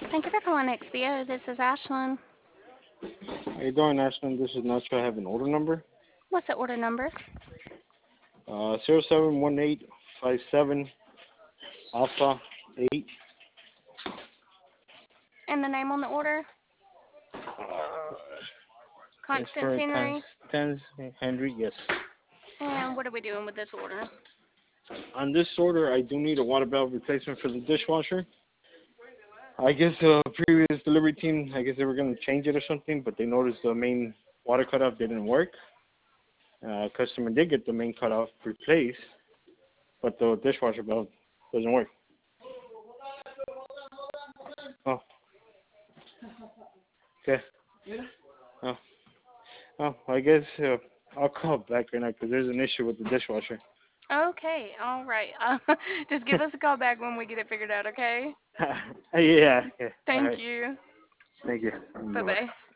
Thank you for calling XBO. This is Ashlyn. How you doing, Ashton? This is Nacho. I have an order number. What's the order number 071857 Alpha 8. and the name on the order? Uh, it's Constant for Scenery. Tens Henry. Yes. And what are we doing with this order? On this order, I do need a water valve replacement for the dishwasher. I guess the previous delivery team, I guess they were going to change it or something, but they noticed the main water cutoff didn't work. Customer did get the main cutoff replaced, but the dishwasher valve doesn't work. Oh, okay. Oh, I guess I'll call back right now because there's an issue with the dishwasher. Okay, all right. Just give us a call back when we get it figured out, okay? Yeah, yeah. All Thank right. you. Thank you. Bye Bye bye. bye.